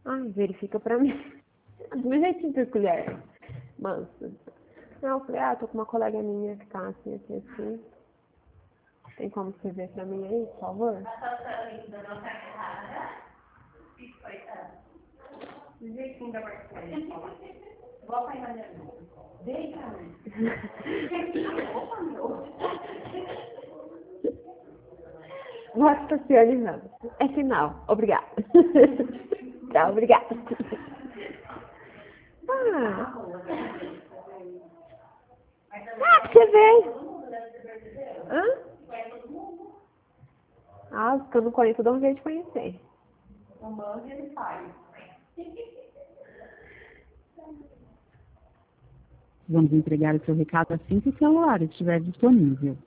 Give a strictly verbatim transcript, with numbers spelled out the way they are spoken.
Ah, verifica pra mim. Do meu jeitinho peculiar. Manso. Não, eu falei, ah, tô com uma colega minha que tá assim, assim, assim. Tem como escrever pra mim aí, por favor? Do jeitinho da Marcela. Vou apanhar minha mãe. Deita, mãe. Voto estacionando. É final. Obrigada. Tá, obrigada. Ah. Ah, pra você ver. Hã? Ah, os que eu não conheço, eu dou um jeito de conhecer. O manda ele faz. Vamos entregar o seu recado assim que o celular estiver disponível.